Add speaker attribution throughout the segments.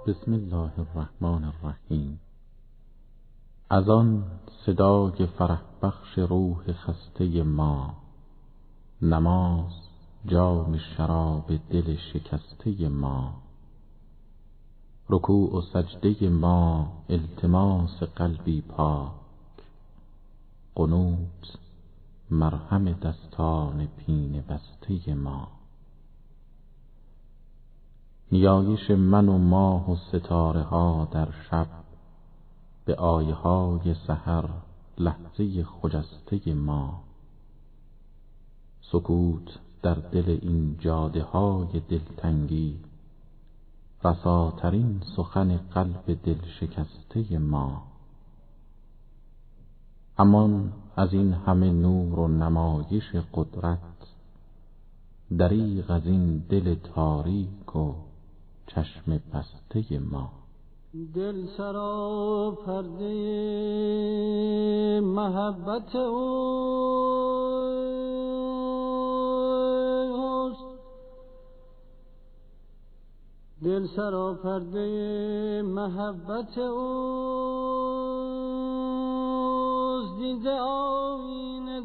Speaker 1: بسم الله الرحمن الرحیم. از آن صدای فرح بخش روح خسته ما، نماز جام شراب دل شکسته ما. رکوع و سجده ما التماس قلبی پاک، قنوت مرهم دستان پینه بسته ما. نیایش من و ماه و ستاره ها در شب، به آیه های سحر لحظه خجسته ما. سکوت در دل این جاده های دلتنگی، رساترین سخن قلب دل شکسته ما. امان از این همه نور و نمایش قدرت، دریغ از این دل تاریک و چشم بسته ما.
Speaker 2: دل سرا پرده محبت اوست، دل سرا پرده محبت اوست. دیده آینه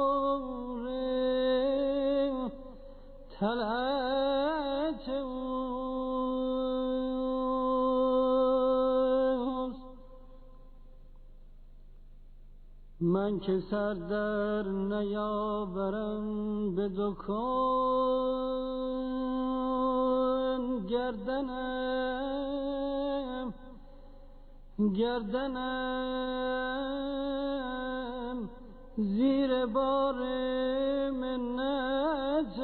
Speaker 2: داره طلعت اوست. من که سر در نیاورم به دکان، گردنم زیر بار منت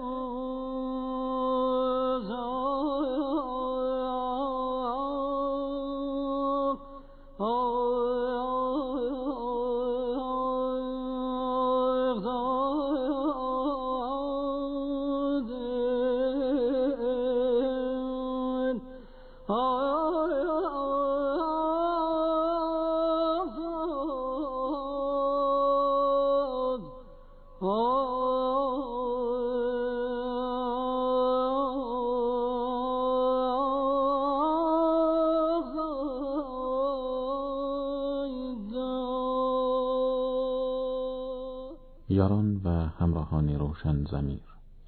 Speaker 1: یاران و همراهان روشن ضمیر،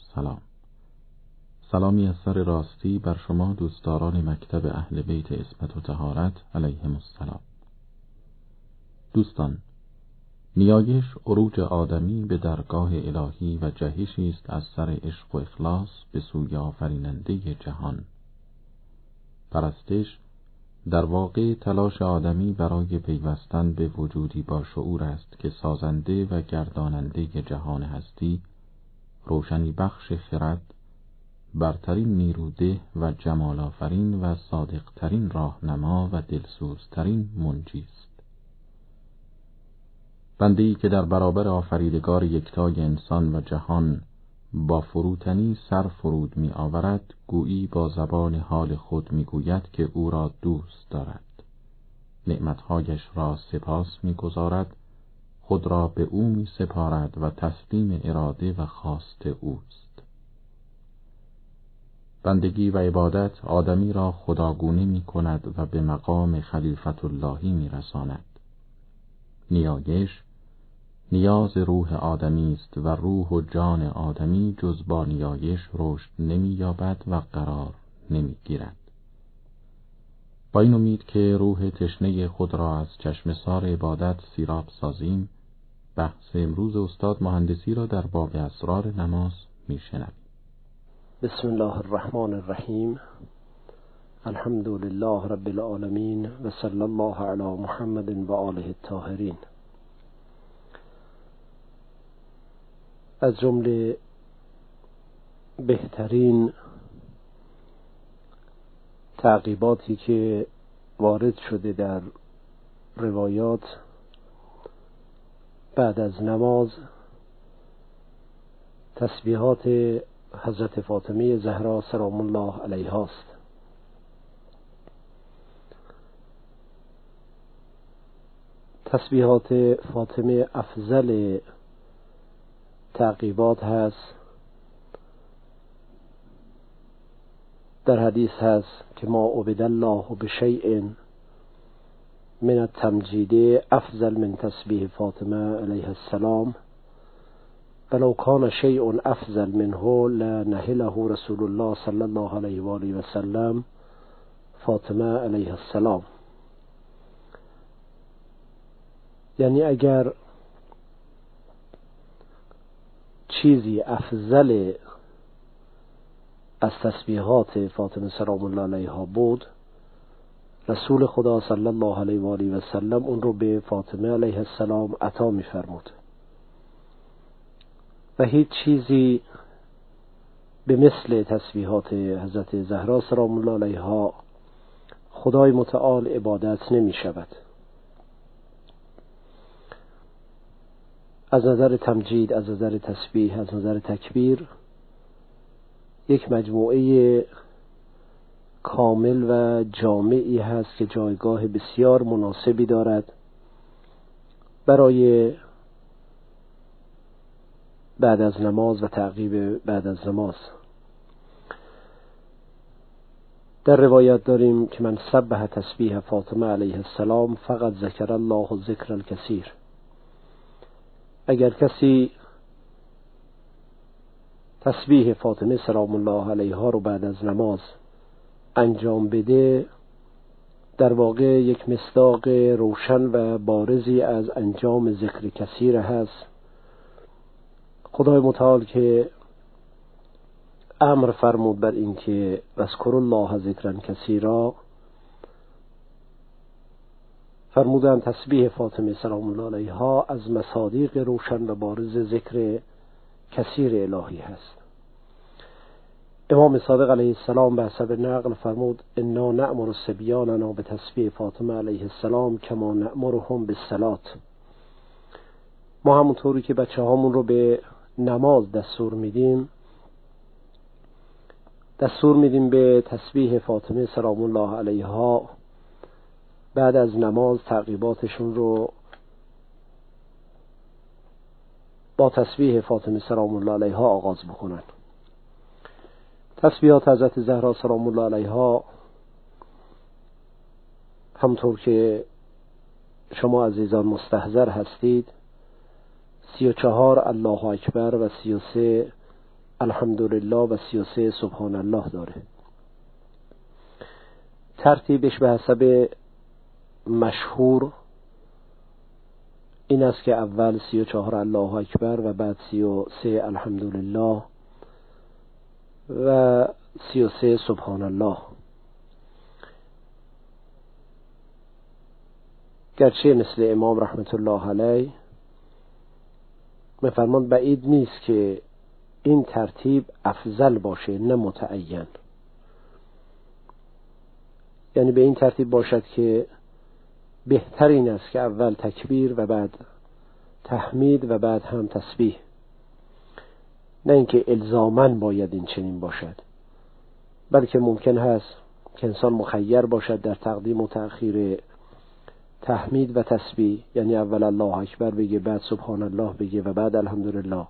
Speaker 1: سلامی از سر راستی بر شما دوستداران مکتب اهل بیت عصمت و طهارت علیهم السلام. دوستان، نیایش عروج آدمی به درگاه الهی و جهشی است از سر عشق و اخلاص به سوی آفریننده جهان. پرستش در واقع تلاش آدمی برای پیوستن به وجودی با شعور است که سازنده و گرداننده جهان هستی، روشنی بخش خرد، برترین نیروده و جمال آفرین و صادقترین راهنما و دلسوزترین منجی است. بنده‌ای که در برابر آفریدگار یکتای انسان و جهان با فروتنی سر فرود می آورد، گویی با زبان حال خود می گوید که او را دوست دارد، نعمتهایش را سپاس می گذارد، خود را به او می سپارد و تسلیم اراده و خواست اوست. بندگی و عبادت آدمی را خداگونه می کند و به مقام خلیفت اللهی می رساند. نیایش نیاز روح آدمی است و روح و جان آدمی جز با نیایش رشد نمی یابد و قرار نمی گیرد. با این امید که روح تشنه خود را از چشمسار عبادت سیراب سازیم، بحث امروز استاد مهندسی را در باب اسرار نماز می شنویم.
Speaker 3: بسم الله الرحمن الرحیم. الحمد لله رب العالمین و صلی الله علی محمد و آله الطاهرین. از جمله بهترین تعقیباتی که وارد شده در روایات بعد از نماز، تسبیحات حضرت فاطمه زهرا سلام الله علیها است. تسبیحات فاطمه افضل تعقیبات هست در حدیث هست که ما عبد الله بشیء من التمجید افضل من تسبیح فاطمه علیه السلام ولو کان شیء افضل منه لنهله رسول الله صلی الله علیه و آله و سلم فاطمه علیه السلام. یعنی اگر چیزی افضل از تسبیحات فاطمه سلام الله علیها بود، رسول خدا صلی الله علیه و آله و سلم اون رو به فاطمه علیه السلام عطا می‌فرمود و هیچ چیزی به مثل تسبیحات حضرت زهرا سلام الله علیها خدای متعال عبادت نمی شود. از نظر تمجید، از نظر تسبیح، از نظر تکبیر، یک مجموعه کامل و جامعی هست که جایگاه بسیار مناسبی دارد برای بعد از نماز و تعقیب بعد از نماز. در روایت داریم که من سبح تسبیح فاطمه علیه السلام فقط ذکر الله ذکر الکثیر. اگر کسی تسبیح فاطمه سلام الله علیها رو بعد از نماز انجام بده، در واقع یک مصداق روشن و بارزی از انجام ذکر کثیر هست. خدای متعال که امر فرمود بر این که اذکروا الله ذکرا کثیرا، فرمودن تسبیح فاطمه سلام الله علیها از مصادیق روشن و بارز ذکر کثیر الهی هست. امام صادق علیه السلام به حسب نقل فرمود انا نأمر الصبیاننا به تسبیح فاطمه علیه السلام کما نأمرهم بالصلاة. ما همونطوری که بچه هامون رو به نماز دستور میدیم به تسبیح فاطمه سلام الله علیها بعد از نماز تعقیباتشون رو با تسبیح فاطمه سلام الله علیها آغاز بکنن. تسبیحات حضرت زهرا سلام الله علیها همطور که شما عزیزان مستحضر هستید 34 الله اکبر و 33 الحمدلله و 33 سبحان الله داره. ترتیبش به حسب مشهور این است که اول 34 الله اکبر و بعد 33 الحمدلله و 33 سبحان الله. گرچه مثل امام رحمت الله علیه می‌فرمان بعید نیست که این ترتیب افضل باشه نه متعین، یعنی به این ترتیب باشد که بهتر این است که اول تکبیر و بعد تحمید و بعد هم تسبیح، نه اینکه الزاماً باید این چنین باشد، بلکه ممکن هست که انسان مخیر باشد در تقدیم و تأخیر تحمید و تسبیح، یعنی اول الله اکبر بگه بعد سبحان الله بگه و بعد الحمدلله،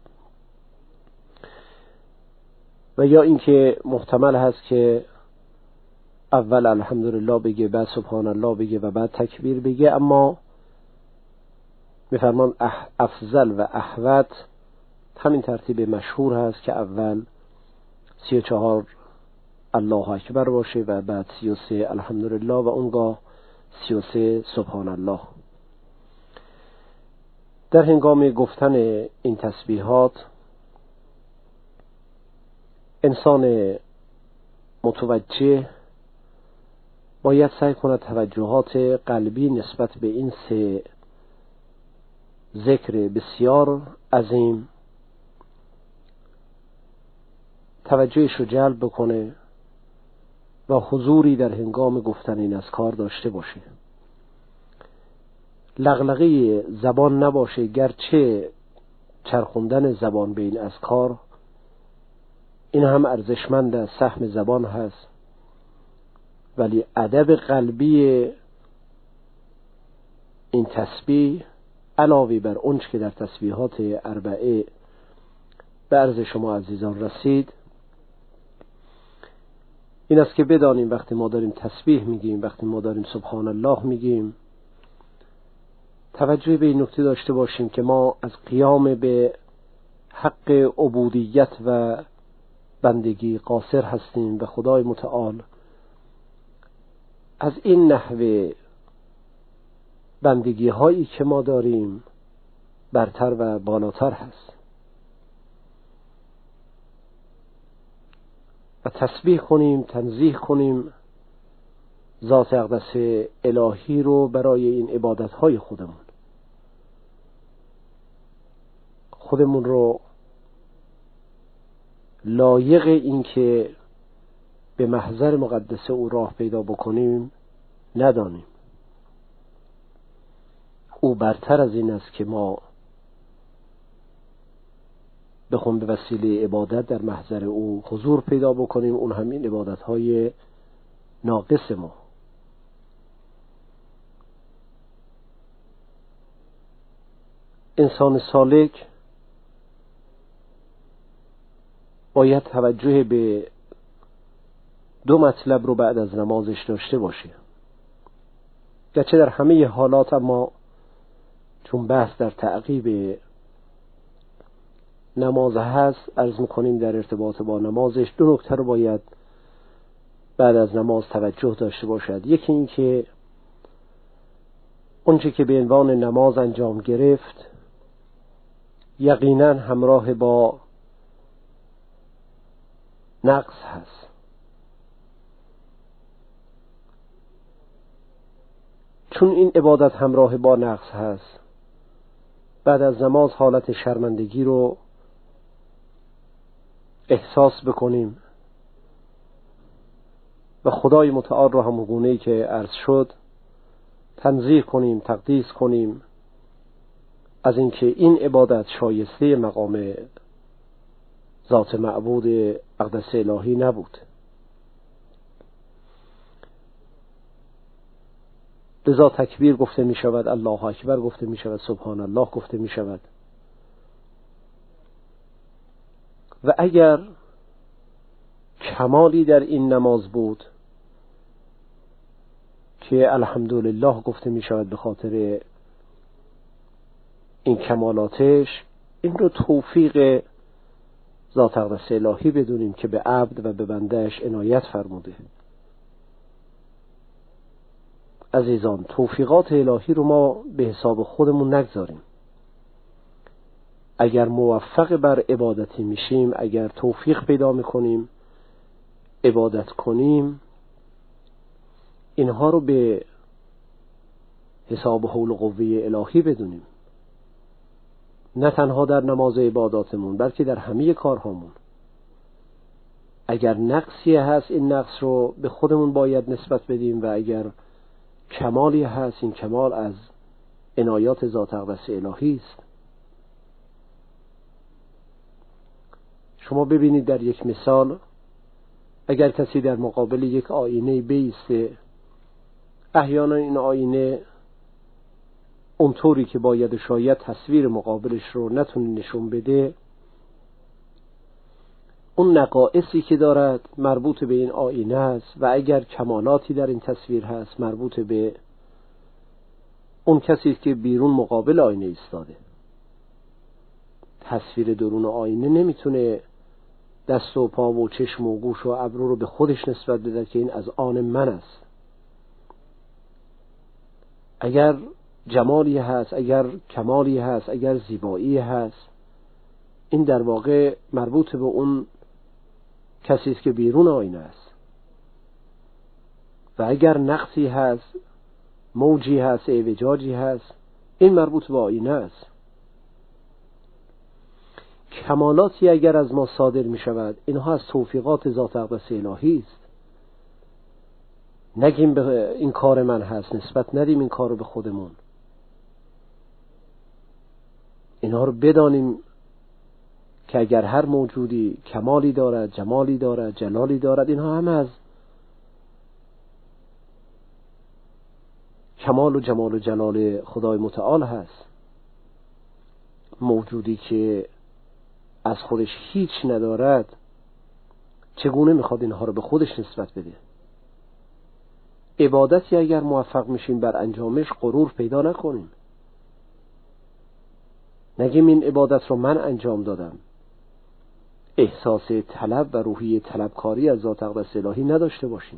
Speaker 3: و یا اینکه محتمل هست که اول الحمدلله بگه بعد سبحان الله بگه و بعد تکبیر بگه. اما میفرمان افضل و احوط همین ترتیب مشهور هست که اول 34 الله اکبر باشه و بعد 33 الحمدلله و اونگاه 33 سبحان الله. در هنگام گفتن این تسبیحات انسان متوجه باید سعی کند توجهات قلبی نسبت به این سه ذکر بسیار عظیم توجهش رو جلب بکنه و حضوری در هنگام گفتن این اذکار داشته باشه. لغلغه زبان نباشه، گرچه چرخوندن زبان به این اذکار این هم ارزشمند است، سهم زبان هست، ولی ادب قلبی این تسبیح علاوه بر اونچه که در تسبیحات اربعه به عرض شما عزیزان رسید، این است که بدانیم وقتی ما داریم تسبیح میگیم، وقتی ما داریم سبحان الله میگیم، توجه به این نکته داشته باشیم که ما از قیام به حق عبودیت و بندگی قاصر هستیم و خدای متعال از این نحوه بندگی هایی که ما داریم برتر و بالاتر هست و تسبیح کنیم، تنزیه کنیم ذات اقدس الهی رو برای این عبادت های خودمون رو لایق این که به محضر مقدس او راه پیدا بکنیم ندانیم. او برتر از این است که ما بخون به وسیله عبادت در محضر او حضور پیدا بکنیم، اون همین عبادت های ناقص ما. انسان سالک باید توجه به دو مطلب رو بعد از نمازش داشته باشه، گرچه در همه حالات، اما چون بحث در تعقیب نماز هست عرض میکنیم در ارتباط با نمازش دو نکته رو باید بعد از نماز توجه داشته باشد. یکی این که اونچه که به عنوان نماز انجام گرفت یقینا همراه با نقص هست. چون این عبادت همراه با نقص هست، بعد از نماز حالت شرمندگی رو احساس بکنیم و خدای متعال رو همونگونه‌ای که عرض شد تنزیه کنیم، تقدیس کنیم از اینکه این عبادت شایسته مقام ذات معبود اقدس الهی نبود. لذا تکبیر گفته می شود، الله اکبر گفته می شود، سبحان الله گفته می شود. و اگر کمالی در این نماز بود که الحمدلله گفته می شود به خاطر این کمالاتش، این رو توفیق ذات اقدس الهی بدونیم که به عبد و به بندهش عنایت فرموده. عزیزان، توفیقات الهی رو ما به حساب خودمون نگذاریم. اگر موفق بر عبادتی میشیم، اگر توفیق پیدا میکنیم عبادت کنیم، اینها رو به حساب حول و قوه الهی بدونیم، نه تنها در نماز عباداتمون بلکه در همه کارهامون. اگر نقصی هست این نقص رو به خودمون باید نسبت بدیم و اگر کمالی هست این کمال از عنایات ذات اقدس الهی است. شما ببینید در یک مثال، اگر کسی در مقابل یک آینه بایسته، احیانا این آینه اونطوری که باید شاید تصویر مقابلش رو نتونه نشون بده، اون نقائصی که دارد مربوط به این آینه است و اگر کمالاتی در این تصویر هست مربوط به اون کسی که بیرون مقابل آینه ایستاده. تصویر درون آینه نمیتونه دست و پا و چشم و گوش و ابرو رو به خودش نسبت بده که این از آن من است. اگر جمالی هست، اگر کمالی هست، اگر زیبایی هست، این در واقع مربوط به اون کسی است که بیرون آینه است. و اگر نقصی هست، موجی هست، اعوجاجی هست، این مربوط به آینه است. کمالاتی اگر از ما صادر می شود، اینها از توفیقات ذات اقدس الهی است. نگیم به این کار من هست، نسبت ندیم این کار رو به خودمون. اینها رو بدانیم که اگر هر موجودی کمالی دارد، جمالی دارد، جلالی دارد، اینها هم از کمال و جمال و جلال خدای متعال هست. موجودی که از خودش هیچ ندارد چگونه میخواد اینها رو به خودش نسبت بده. عبادتی اگر موفق میشیم بر انجامش غرور پیدا نکنیم، نگیم این عبادت رو من انجام دادم، احساس طلب و روحیه طلبکاری از ذات اقدس الهی نداشته باشیم.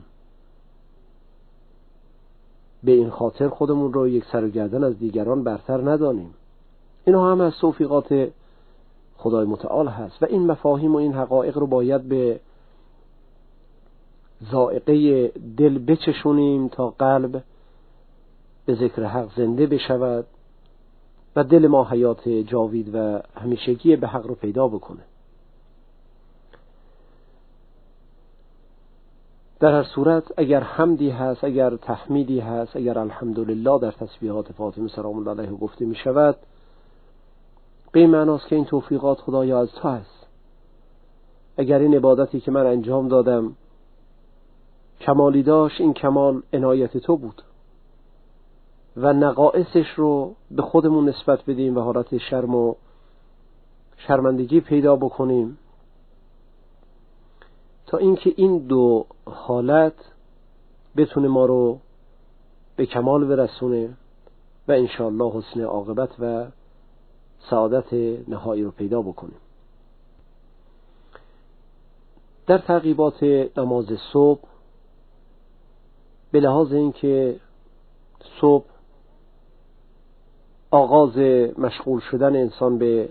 Speaker 3: به این خاطر خودمون رو یک سر و گردن از دیگران برتر ندانیم. اینها هم از توفیقات خدای متعال هست و این مفاهیم و این حقایق رو باید به ذائقه دل بچشونیم تا قلب به ذکر حق زنده بشود و دل ما حیات جاوید و همیشگی به حق رو پیدا بکنه. در هر صورت اگر حمدی هست، اگر تحمیدی هست، اگر الحمدلله در تسبیحات فاطمه سلام الله علیها گفته می شود، به این معناست که این توفیقات خدایا از تو هست. اگر این عبادتی که من انجام دادم کمالی داشت، این کمال عنایت تو بود و نقائصش رو به خودمون نسبت بدیم و حالت شرم و شرمندگی پیدا بکنیم تا اینکه این دو حالت بتونه ما رو به کمال برسونه و انشاءالله حسن عاقبت و سعادت نهایی رو پیدا بکنیم. در تعقیبات نماز صبح به لحاظ اینکه صبح آغاز مشغول شدن انسان به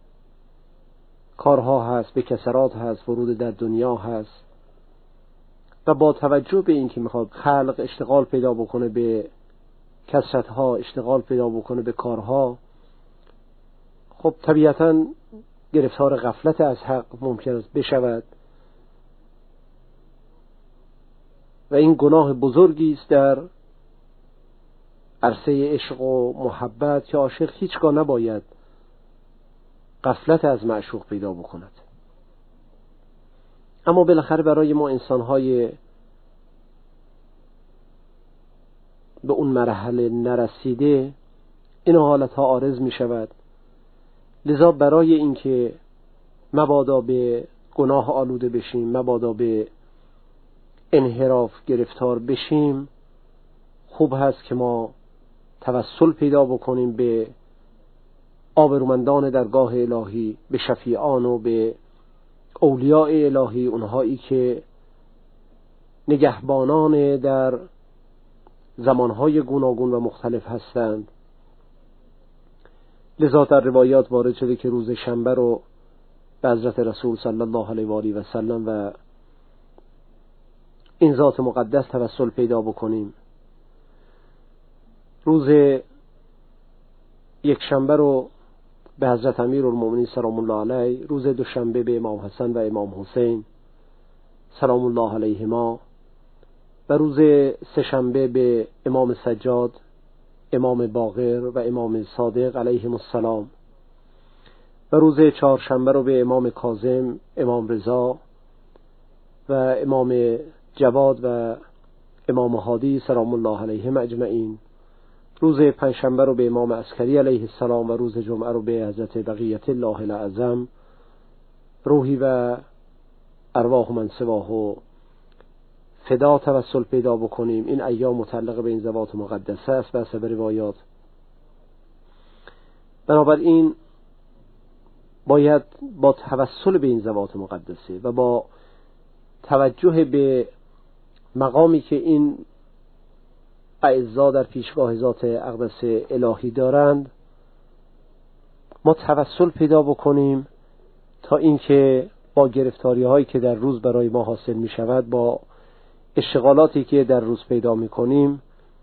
Speaker 3: کارها هست، به کسرات هست، ورود در دنیا هست و با توجه به اینکه میخواد خلق اشتغال پیدا بکنه به کسرتها، اشتغال پیدا بکنه به کارها، خب طبیعتاً گرفتار غفلت از حق ممکن است بشود و این گناه بزرگی است در عرصه عشق و محبت که عاشق هیچگاه نباید غفلت از معشوق پیدا بکند. اما بالاخره برای ما انسان‌های به اون مرحله نرسیده این حالتها عارض می شود. لذا برای اینکه مبادا به گناه آلوده بشیم، مبادا به انحراف گرفتار بشیم، خوب هست که ما توسل پیدا بکنیم به آبرومندان درگاه الهی، به شفیعان و به اولیاء الهی، اونهایی که نگهبانان در زمانهای گوناگون و مختلف هستند. لذا در روایات وارد شده که روز شنبه رو به حضرت رسول صلی الله علیه و آله و سلم و این ذات مقدس توسل پیدا بکنیم. روز یک شنبه رو به حضرت امیرالمومنین سلام الله علیه، روز دوشنبه به امام حسن و امام حسین سلام الله علیهما و روز سه‌شنبه به امام سجاد، امام باقر و امام صادق علیهم السلام و روز چهارشنبه رو به امام کاظم، امام رضا و امام جواد و امام هادی سلام الله علیهم اجمعین. روز پنجشنبه رو به امام عسکری علیه السلام و روز جمعه رو به حضرت بقیت الله الاعظم روحی و ارواح من سواه و فدا توسل پیدا بکنیم. این ایام متعلق به این ذوات مقدسه است به حسب روایات. بنابراین باید با توسل به این ذوات مقدسه و با توجه به مقامی که این اعضا در پیشگاه ذات اقدس الهی دارند ما توسل پیدا بکنیم تا اینکه با گرفتاری هایی که در روز برای ما حاصل می شود، با اشتغالاتی که در روز پیدا می کنیم،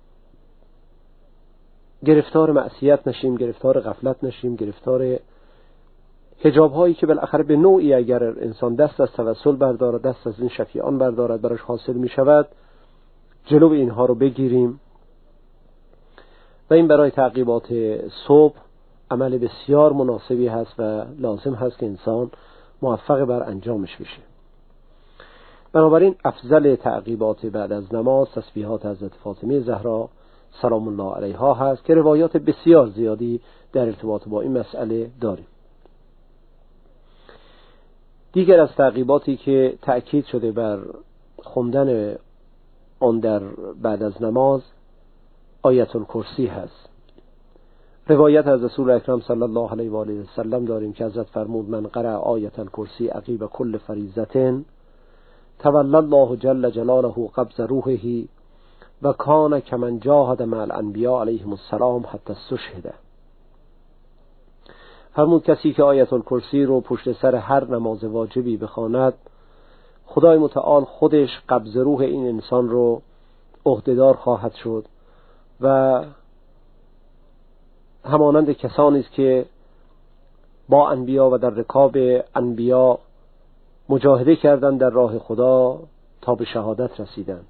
Speaker 3: گرفتار معصیت نشیم، گرفتار غفلت نشیم، گرفتار حجاب هایی که بالاخره به نوعی اگر انسان دست از توسل بردارد، دست از این شفیعان بردارد، براش حاصل می شود، جلو اینها رو بگیریم. و این برای تعقیبات صبح عمل بسیار مناسبی هست و لازم هست که انسان موفق بر انجامش بشه. بنابراین افضل تعقیبات بعد از نماز تسبیحات حضرت فاطمه زهرا سلام الله علیها هست که روایات بسیار زیادی در ارتباط با این مسئله داریم. دیگر از تعقیباتی که تأکید شده بر خوندن آن در بعد از نماز آیت الکرسی هست. روایت از رسول اکرم صلی الله علیه و آله و سلم داریم که حضرت فرمود من قرأ آیت الکرسی عقیب کل فریضة تولی الله جل جلاله قبض روحه و کان کمن جاهد مع الانبیاء علیهم السلام حتی استشهد. فرمود کسی که آیت الکرسی رو پشت سر هر نماز واجبی بخواند، خدای متعال خودش قبض روح این انسان رو عهدهدار خواهد شد و همانند کسانی است که با انبیا و در رکاب انبیا مجاهده کردند در راه خدا تا به شهادت رسیدند.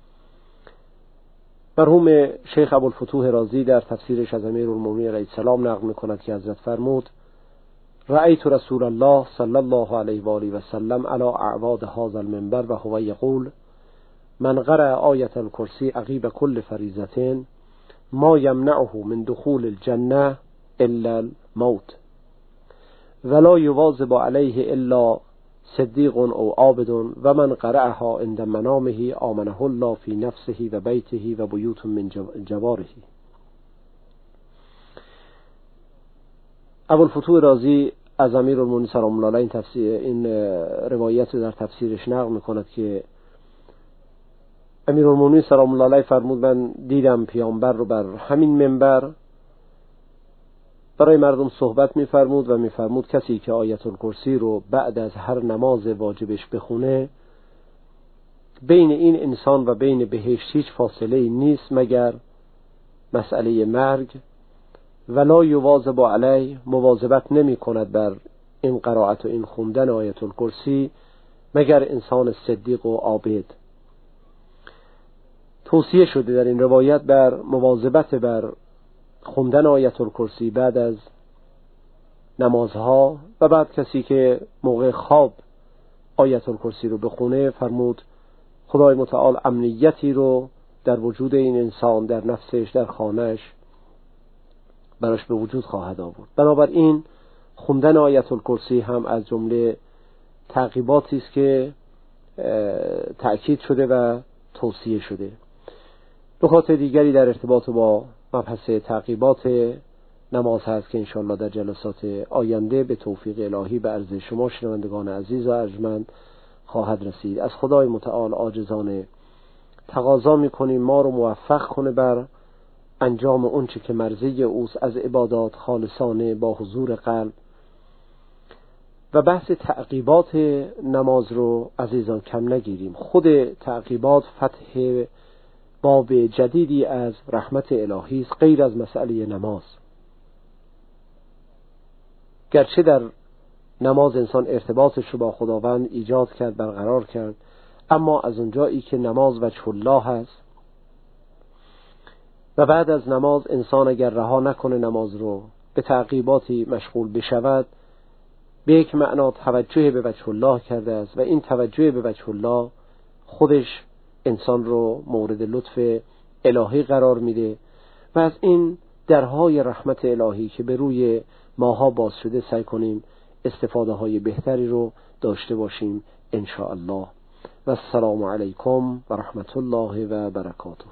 Speaker 3: مرحوم شیخ ابوالفتوح رازی در تفسیرش از امیرالمومنین علیه السلام نقل می‌کند که حضرت فرمود رأیت رسول الله صلی الله علیه و آله و سلم علی اعواد هذا المنبر و هو یقول من قرأ آیت الکرسی عقیب کل فریضة ما یمنعه من دخول الجنه الا الموت ولا یواظب علیه الا صدیق او عابد و من قرأها عند منامه آمنه الله فی نفسه و بیته و بیوت من جواره. ابوالفتوح رازی از امیرالمومنین سلام الله علیه این روایت در تفسیرش نقل می‌کند که امیرالمومنین سلام الله علیه فرمود من دیدم پیامبر رو بر همین منبر برای مردم صحبت می‌فرمود و می‌فرمود کسی که آیت الکرسی رو بعد از هر نماز واجبش بخونه بین این انسان و بین بهشت هیچ فاصله نیست مگر مسئله مرگ. ولا یواظب علیه مواظبت نمی کند بر این قرائت و این خوندن آیت الکرسی مگر انسان صدیق و عابد. توصیه شده در این روایت بر مواظبت بر خوندن آیت الکرسی بعد از نمازها و بعد کسی که موقع خواب آیت الکرسی رو بخونه فرمود خدای متعال امنیتی رو در وجود این انسان، در نفسش، در خانهش براش به وجود خواهد آورد. بنابراین خوندن آیت الکرسی هم از جمله تعقیباتی است که تأکید شده و توصیه شده. نکات دیگری در ارتباط با مبحث تعقیبات نماز هست که انشاءالله در جلسات آینده به توفیق الهی به عرض شما شنوندگان عزیز و ارجمند خواهد رسید. از خدای متعال عاجزانه تقاضا می‌کنیم ما رو موفق کنه بر انجام اونچه که مرضی اوست از عبادات خالصانه با حضور قلب. و بحث تعقیبات نماز رو عزیزان کم نگیریم. خود تعقیبات فتح باب جدیدی از رحمت الهی است غیر از مسئله نماز. گرچه در نماز انسان ارتباطش رو با خداوند ایجاد کرد، برقرار کرد، اما از اونجایی که نماز وجه الله هست و بعد از نماز انسان اگر رها نکنه نماز رو به تعقیباتی مشغول بشود به یک معنا توجه به وجه الله کرده است و این توجه به وجه الله خودش انسان رو مورد لطف الهی قرار میده و از این درهای رحمت الهی که به روی ماها باز شده سعی کنیم استفاده های بهتری رو داشته باشیم ان شاء الله. و السلام علیکم و رحمت الله و برکاته.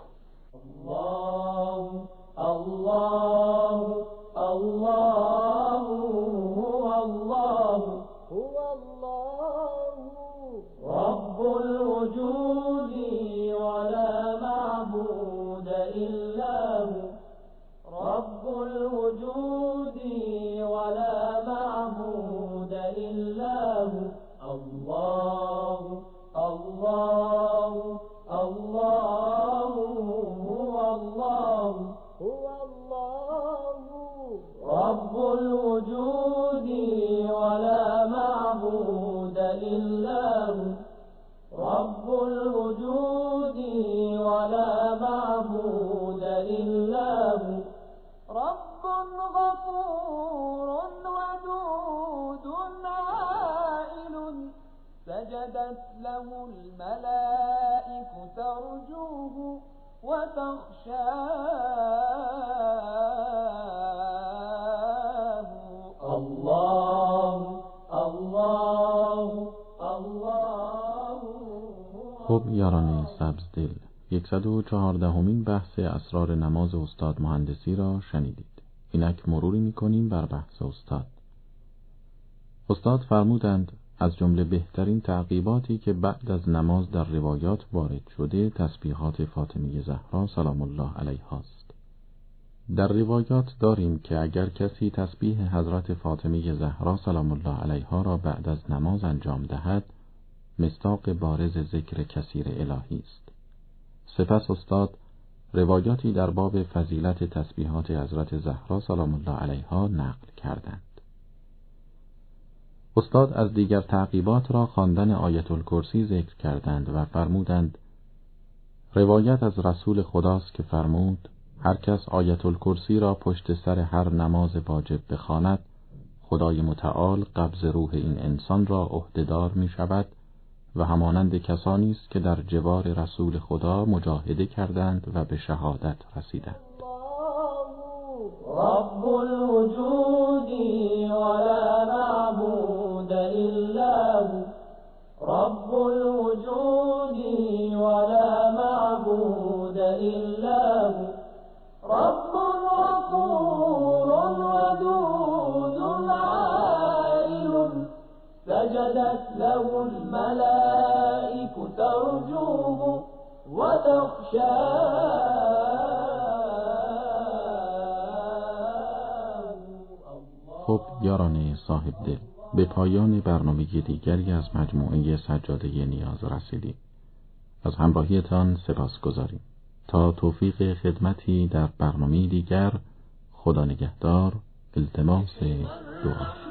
Speaker 2: الله الله الله الله هو الله رب الوجود ولا معبود إلا هو رب الوجود ولا معبود إلا هو الله الله الله هو الله هو الله رب الوجود ولا معبود إلا هو رب الوجود ولا معبود إلا هو رب غفور ودود عائل سجدت له الملائكة ترجوه وتخشاه الله الله
Speaker 1: یاران سبزدل، 114مین بحث اسرار نماز استاد مهندسی را شنیدید. اینک مروری می‌کنیم بر بحث استاد. استاد فرمودند از جمله بهترین تعقیباتی که بعد از نماز در روایات وارد شده تسبیحات فاطمه زهرا سلام الله علیها است. در روایات داریم که اگر کسی تسبیح حضرت فاطمه زهرا سلام الله علیها را بعد از نماز انجام دهد، مصداق بارز ذکر کثیر الهی است. سپس استاد روایاتی در باب فضیلت تسبیحات حضرت زهرا سلام الله علیها نقل کردند. استاد از دیگر تعقیبات را خواندن آیت الکرسی ذکر کردند و فرمودند روایت از رسول خداست که فرمود هر کس آیت الکرسی را پشت سر هر نماز واجب بخواند، خدای متعال قبض روح این انسان را عهده‌دار می شود و همانند کسانی است که در جوار رسول خدا مجاهده کردند و به شهادت رسیدند.
Speaker 2: رب الوجود ولا معبود الا هو، رب الوجود ولا معبود الا هو، رب غفور ودود عائل، سجدت له الملائكة ترجوه وتخشاه.
Speaker 1: خب یاران صاحب دل، به پایان برنامه دیگری از مجموعه سجاده نیاز رسیدیم. از همراهیتان سپاسگزاریم. تا توفیق خدمتی در برنامه دیگر، خدا نگهدار. التماس دعا.